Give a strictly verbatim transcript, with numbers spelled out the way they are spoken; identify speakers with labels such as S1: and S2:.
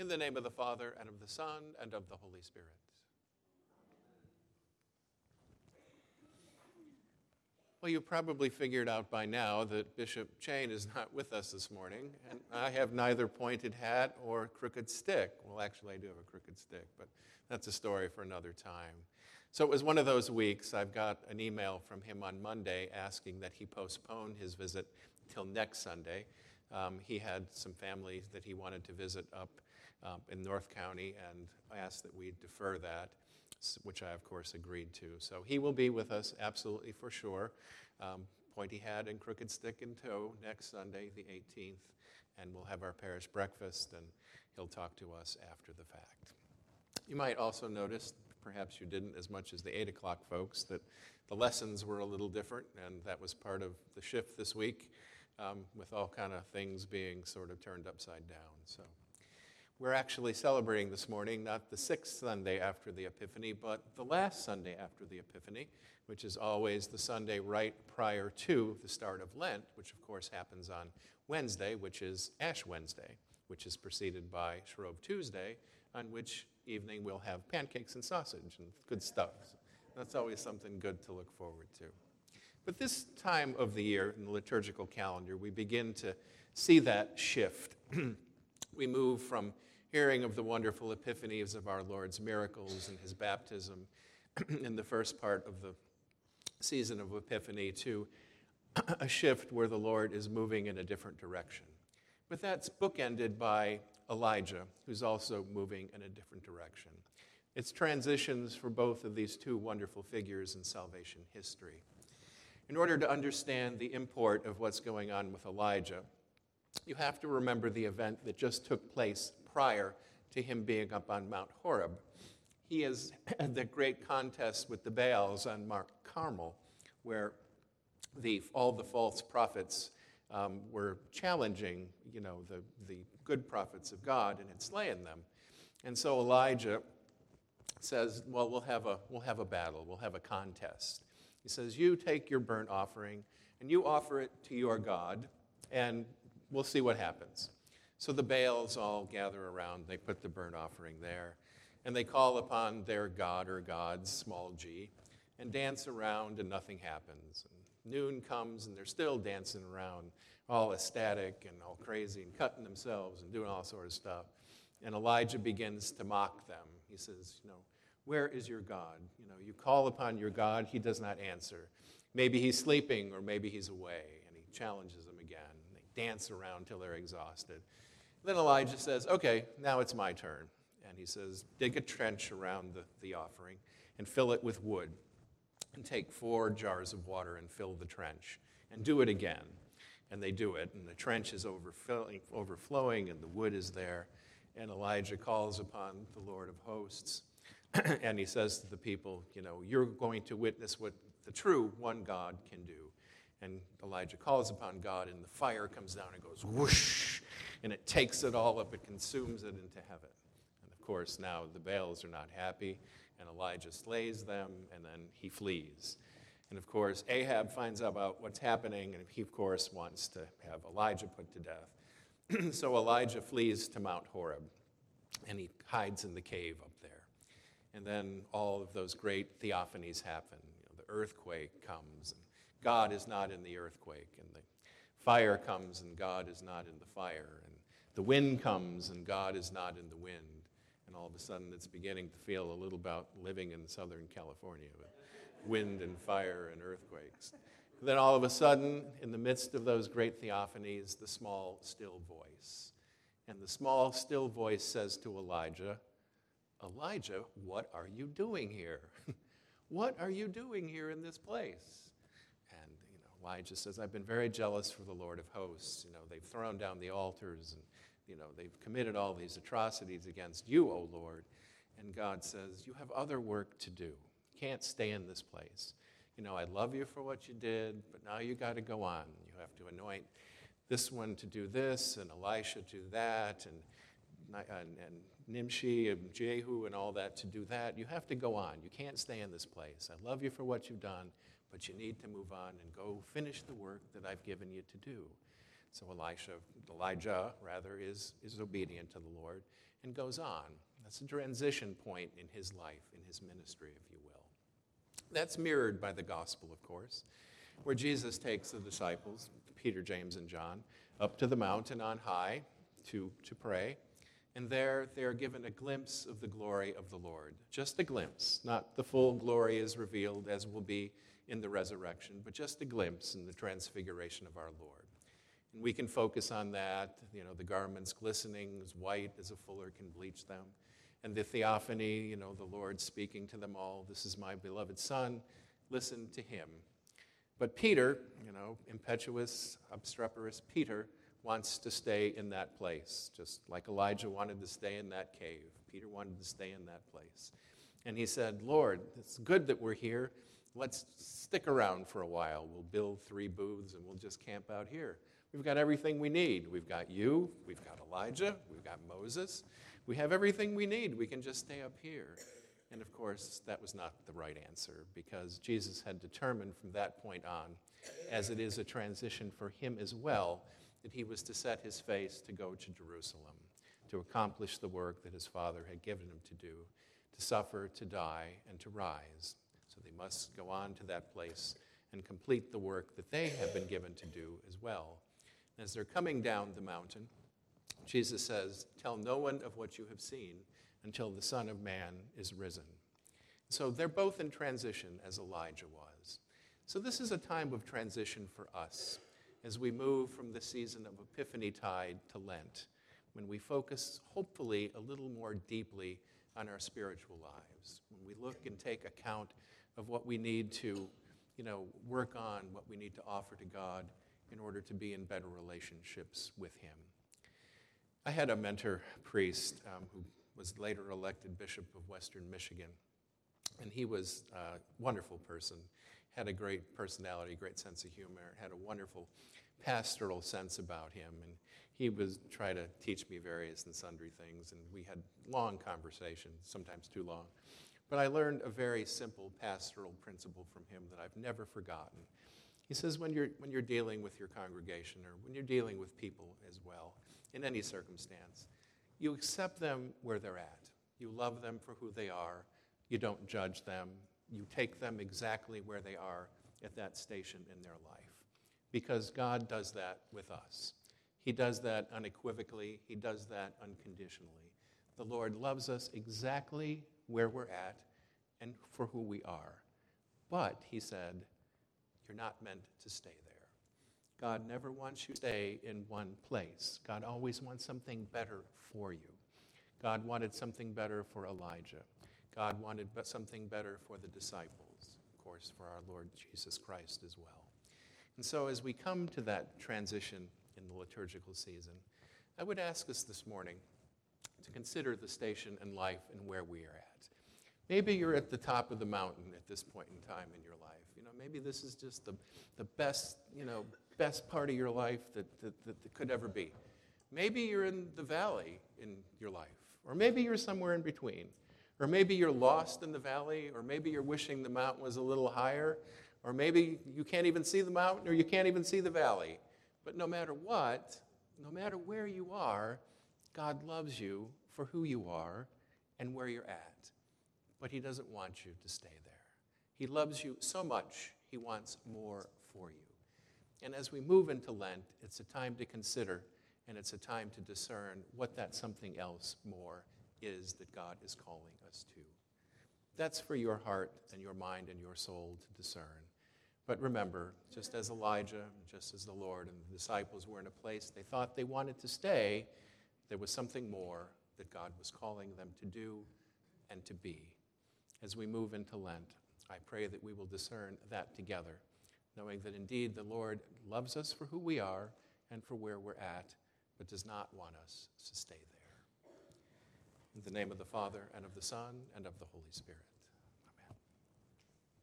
S1: In the name of the Father, and of the Son, and of the Holy Spirit. Well, you probably figured out by now that Bishop Chain is not with us this morning, and I have neither pointed hat or crooked stick. Well, actually, I do have a crooked stick, but that's a story for another time. So it was one of those weeks. I've got an email from him on Monday asking that he postpone his visit till next Sunday. Um, he had some family that he wanted to visit up um, in North County, and I asked that we defer that, which I, of course, agreed to. So he will be with us, absolutely for sure. Um, pointy hat and crooked stick in tow next Sunday, the eighteenth, and we'll have our parish breakfast, and he'll talk to us after the fact. You might also notice, perhaps you didn't as much as the eight o'clock folks, that the lessons were a little different, and that was part of the shift this week, um, with all kind of things being sort of turned upside down. So we're actually celebrating this morning, not the sixth Sunday after the Epiphany, but the last Sunday after the Epiphany, which is always the Sunday right prior to the start of Lent, which of course happens on Wednesday, which is Ash Wednesday, which is preceded by Shrove Tuesday, on which evening we'll have pancakes and sausage and good stuff. So that's always something good to look forward to. But this time of the year in the liturgical calendar, we begin to see that shift. We move from hearing of the wonderful epiphanies of our Lord's miracles and his baptism in the first part of the season of Epiphany to a shift where the Lord is moving in a different direction. But that's bookended by Elijah, who's also moving in a different direction. It's transitions for both of these two wonderful figures in salvation history. In order to understand the import of what's going on with Elijah, you have to remember the event that just took place prior to him being up on Mount Horeb. He is at the great contest with the Baals on Mount Carmel, where the, all the false prophets um, were challenging, you know, the, the good prophets of God and had slain them. And so Elijah says, well, we'll have a, we'll have a battle, we'll have a contest. He says, you take your burnt offering and you offer it to your God, and we'll see what happens. So the Baals all gather around, they put the burnt offering there, and they call upon their god or gods, small g, and dance around, and nothing happens. And noon comes, and they're still dancing around, all ecstatic and all crazy and cutting themselves and doing all sorts of stuff. And Elijah begins to mock them. He says, you know, where is your God? You know, you call upon your God, he does not answer. Maybe he's sleeping or maybe he's away, and he challenges them again. They dance around till they're exhausted. Then Elijah says, okay, now it's my turn. And he says, dig a trench around the, the offering and fill it with wood, and take four jars of water and fill the trench, and do it again. And they do it, and the trench is overflowing, overflowing and the wood is there. And Elijah calls upon the Lord of hosts, and he says to the people, you know, you're going to witness what the true one God can do. And Elijah calls upon God, and the fire comes down and goes whoosh, and it takes it all up, it consumes it into heaven. And of course, now the Baals are not happy, and Elijah slays them, and then he flees. And of course, Ahab finds out about what's happening, and he, of course, wants to have Elijah put to death. So Elijah flees to Mount Horeb, and he hides in the cave up there. And then all of those great theophanies happen. You know, the earthquake comes, and God is not in the earthquake, and the fire comes, and God is not in the fire, and the wind comes, and God is not in the wind. And all of a sudden, it's beginning to feel a little about living in Southern California with wind and fire and earthquakes. And then all of a sudden, in the midst of those great theophanies, the small, still voice. And the small, still voice says to Elijah, Elijah, what are you doing here? What are you doing here in this place? And you know, Elijah says, I've been very jealous for the Lord of hosts. You know, they've thrown down the altars, and you know, they've committed all these atrocities against you, O Lord. And God says, you have other work to do. You can't stay in this place. You know, I love you for what you did, but now you got to go on. You have to anoint this one to do this, and Elisha to do that, and, and, and Nimshi and Jehu and all that to do that. You have to go on. You can't stay in this place. I love you for what you've done, but you need to move on and go finish the work that I've given you to do. So Elisha, Elijah, rather, is, is obedient to the Lord and goes on. That's a transition point in his life, in his ministry, if you will. That's mirrored by the gospel, of course, where Jesus takes the disciples, Peter, James, and John, up to the mountain on high to, to pray. And there they are given a glimpse of the glory of the Lord. Just a glimpse, not the full glory is revealed as will be in the resurrection, but just a glimpse in the transfiguration of our Lord. And we can focus on that, you know, the garments glistening as white as a fuller can bleach them. And the theophany, you know, the Lord speaking to them all, this is my beloved Son, listen to him. But Peter, you know, impetuous, obstreperous Peter, wants to stay in that place, just like Elijah wanted to stay in that cave. Peter wanted to stay in that place. And he said, Lord, it's good that we're here. Let's stick around for a while. We'll build three booths and we'll just camp out here. We've got everything we need. We've got you, we've got Elijah, we've got Moses. We have everything we need. We can just stay up here. And of course, that was not the right answer, because Jesus had determined from that point on, as it is a transition for him as well, that he was to set his face to go to Jerusalem, to accomplish the work that his Father had given him to do, to suffer, to die, and to rise. So they must go on to that place and complete the work that they have been given to do as well. As they're coming down the mountain, Jesus says, tell no one of what you have seen until the Son of Man is risen. So they're both in transition, as Elijah was. So this is a time of transition for us as we move from the season of Epiphany Tide to Lent, when we focus, hopefully, a little more deeply on our spiritual lives, when we look and take account of what we need to, you know, work on, what we need to offer to God in order to be in better relationships with him. I had a mentor priest um, who was later elected Bishop of Western Michigan, and he was a wonderful person, had a great personality, great sense of humor, had a wonderful pastoral sense about him, and he was trying to teach me various and sundry things, and we had long conversations, sometimes too long. But I learned a very simple pastoral principle from him that I've never forgotten. He says when you're, when you're dealing with your congregation, or when you're dealing with people as well, in any circumstance, you accept them where they're at. You love them for who they are. You don't judge them. You take them exactly where they are at that station in their life. Because God does that with us. He does that unequivocally. He does that unconditionally. The Lord loves us exactly where we're at and for who we are. But, he said, you're not meant to stay there. God never wants you to stay in one place. God always wants something better for you. God wanted something better for Elijah. God wanted something better for the disciples, of course, for our Lord Jesus Christ as well. And so as we come to that transition in the liturgical season, I would ask us this morning to consider the station in life and where we are at. Maybe you're at the top of the mountain at this point in time in your life. You know, maybe this is just the, the best, you know, best part of your life that, that, that, that could ever be. Maybe you're in the valley in your life, or maybe you're somewhere in between. Or maybe you're lost in the valley, or maybe you're wishing the mountain was a little higher, or maybe you can't even see the mountain, or you can't even see the valley. But no matter what, no matter where you are, God loves you for who you are and where you're at. But he doesn't want you to stay there. He loves you so much, he wants more for you. And as we move into Lent, it's a time to consider, and it's a time to discern what that something else more is that God is calling us to. That's for your heart and your mind and your soul to discern. But remember, just as Elijah, just as the Lord and the disciples were in a place they thought they wanted to stay, there was something more that God was calling them to do and to be. As we move into Lent, I pray that we will discern that together, knowing that indeed the Lord loves us for who we are and for where we're at, but does not want us to stay there. In the name of the Father, and of the Son, and of the Holy Spirit.